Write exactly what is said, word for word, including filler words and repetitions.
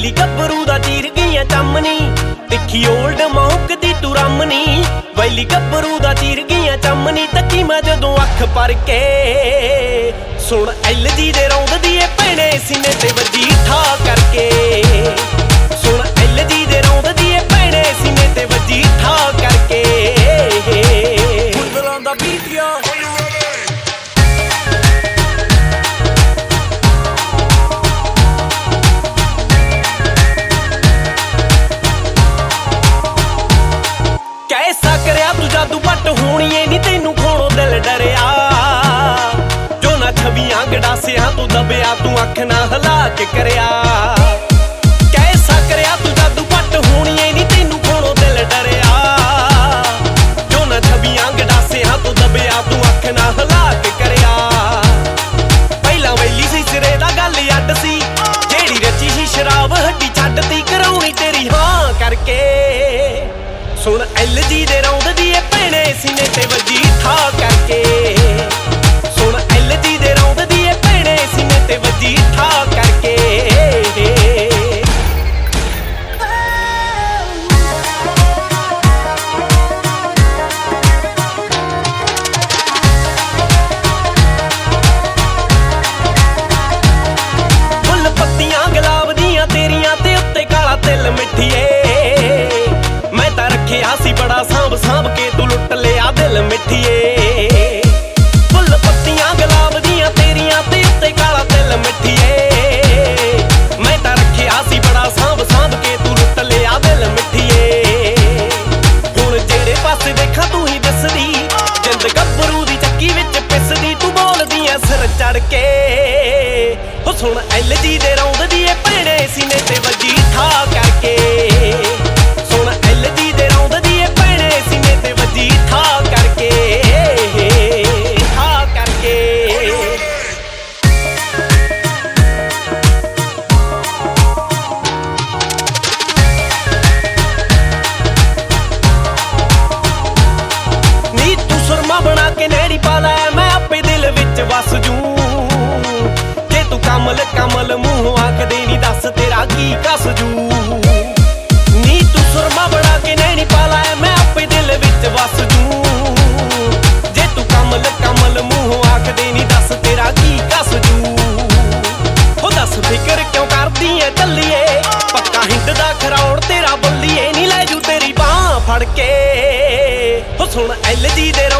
ਵੈਲੀ ਗੱਭਰੂ ਦਾ ਚੀਰ ਗਈਆਂ ਚਮਨੀ, ਤਿੱਖੀ ਓਲਡ ਮੌਕ ਦੀ ਤੂੰ ਰਮਨੀ। ਵੈਲੀ ਗੱਭਰੂ ਦਾ ਚੀਰ ਗਈਆਂ ਚਮਨੀ, ਤੱਕੀ ਮੈਂ ਜਦੋਂ ਅੱਖ ਭਰ ਕੇ। ਸੁਣ ਐਲ ਜੀ ਦੇ ਰੌਂਦਦੀ ਏ ਭੈਣੇ ਸੀਨੇ ਤੇ ਵੱਜੀ ਠਾ ਕਰਕੇ। ਸੁਣ ਐਲ ਜੀ ਦੇ ਰੌਂਦਦੀ ਏ ਭੈਣੇ ਸੀਨੇ ਤੇ ਵੱਜੀ ਠਾ ਕਰਕੇ। ਫੁੱਲਾਂ ਦਾ ਬੀਟੀਆ ਕੈਸਾ ਕਰਿਆ ਤੂੰ ਜਾਦੂ ਪੱਟ ਹੋਣੀਏ ਨੀ ਤੈਨੂੰ ਖੋਣੋ ਦਿਲ ਡਰਿਆ। ਜੋ ਨਾ ਛਵੀਆਂ ਗੜਾਸਿਆਂ ਤੂੰ ਦਬਿਆ, ਤੂੰ ਅੱਖ ਨਾ ਹਿਲਾ ਕੇ ਕਰਿਆ। ਕੈਸਾ ਕਰਿਆ ਤੂੰ ਜਾਦੂ ਪੱਟ ਹੋਣੀਏ ਨੀ ਤੈਨੂੰ ਖੋਣੋ ਦਿਲ ਡਰਿਆ। ਜੋ ਨਾ ਛਵੀਆਂ ਗੜਾਸਿਆਂ ਤੂੰ ਦਬਿਆ, ਤੂੰ ਅੱਖ ਨਾ ਹਿਲਾ ਕੇ ਕਰਿਆ। ਪਹਿਲਾਂ ਵੈਲੀ ਸੀ ਸਿਰੇ ਦਾ ਗੱਲ ਅੱਡ ਸੀ, ਜਿਹੜੀ ਰਚੀ ਸੀ ਸ਼ਰਾਬ ਹੱਡੀ ਛੱਡਤੀ ਕਰਾਉਣੀ ਤੇਰੀ ਹਾਂ ਕਰਕੇ। ਸੁਣ ਐਲ ਜੀ ਦੇ ਰੌਂਦਦੀ ਏ ਭੈਣੇ ਸੀਨੇ ਤੇ ਵੱਜੀ ਠਾ ਕਰਕੇ। ਸੁਣ ਐਲ ਜੀ ਦੇ ਰੌਂਦਦੀ ਏ ਭੈਣੇ ਸੀਨੇ ਤੇ ਵੱਜੀ ਠਾ ਕਰਕੇ। ਫੁੱਲ ਪੱਤੀਆਂ ਗੁਲਾਬ ਦੀਆਂ ਤੇਰੀਆਂ ਤੇ ਉੱਤੇ ਕਾਲਾ ਤਿਲ ਮਿੱਠੀਏ। ਰੱਖਿਆ ਸੀ ਬੜਾ ਸਾਂਭ ਸਾਂਭ ਕੇ ਤੂੰ ਲੁੱਟ ਲਿਆ ਦਿਲ ਮਿੱਠੀਏ। ਫੁੱਲ ਪੱਤੀਆਂ ਗੁਲਾਬ ਦੀਆਂ ਤੇਰੀਆਂ ਤੇ ਉੱਤੇ ਕਾਲਾ ਦਿਲ ਮਿੱਠੀਏ। ਮੈਂ ਤਾਂ ਰੱਖਿਆ ਸੀ ਬੜਾ ਸਾਂਭ ਸਾਂਭ ਕੇ ਤੂੰ ਲੁੱਟ ਲਿਆ ਦਿਲ ਮਿੱਠੀਏ। ਹੁਣ ਜਿਹੜੇ ਪਾਸੇ ਦੇਖਾਂ ਤੂੰ ਹੀ ਦਿਸਦੀ, ਜਿੰਦ ਗੱਭਰੂ ਦੀ ਚੱਕੀ ਵਿੱਚ ਪਿਸਦੀ, ਤੂੰ ਬੋਲਦੀ ਐ ਸਿਰ ਚੜ ਕੇ। ਹੋ ਸੁਣ ਐਲ ਜੀ ਦੇ ਰੌਂਦਦੀ ਏ ਭੈਣੇ ਸੀਨੇ ਤੇ ਵੱਜੀ ਠਾ ਕਰਕੇ। ਸੁਣ ਐਲ ਜੀ ਦੇ ਰੌਂਦਦੀ ਏ ਭੈਣੇ ਸੀਨੇ ਤੇ ਵੱਜੀ ਠਾ ਕਰਕੇ। ਠਾ ਕਰਕੇ ਨੀ ਤੂੰ ਸੁਰਮਾ ਬਣਾ ਕੇ ਨਹਿਰੀ ਪਾ ਲੈ, ਮੈਂ ਆਪੇ ਦਿਲ ਵਿੱਚ ਵਸ ਜੂ। ਜੇ ਤੂੰ ਕਮਲ ਕਮਲ ਮੂੰਹੋਂ ਆਖਦੇ ਨੀ ਦੱਸ ਤੇਰਾ ਕੀ ਕੱਸ ਜੂ। ਨੀ ਤੂੰ ਸੁਰਮਾ ਬਣਾ ਕੇ ਨਹਿਰੀ ਪਾ ਲੈ, ਮੈਂ ਆਪੇ ਦਿਲ ਵਿੱਚ ਵਸ ਜੂ। ਜੇ ਤੂੰ ਕਮਲ ਕਮਲ ਮੂੰਹੋਂ ਆਖਦੇ ਨੀ ਦੱਸ ਤੇਰਾ ਕੀ ਕੱਸ ਜੂ। ਹੋ ਦੱਸ ਫਿਕਰ ਕਿਉਂ ਕਰਦੀ ਐ ਚੱਲੀਏ, ਪੱਕਾ ਹਿੰਦ ਦਾ ਖਰੌੜ ਤੇਰਾ ਬੱਲੀਏ। ਨੀ ਲੈ ਜੂ ਤੇਰੀ ਬਾਂਹ ਫੜ ਕੇ। ਹੋ ਸੁਣ ਐਲ ਜੀ ਦੇ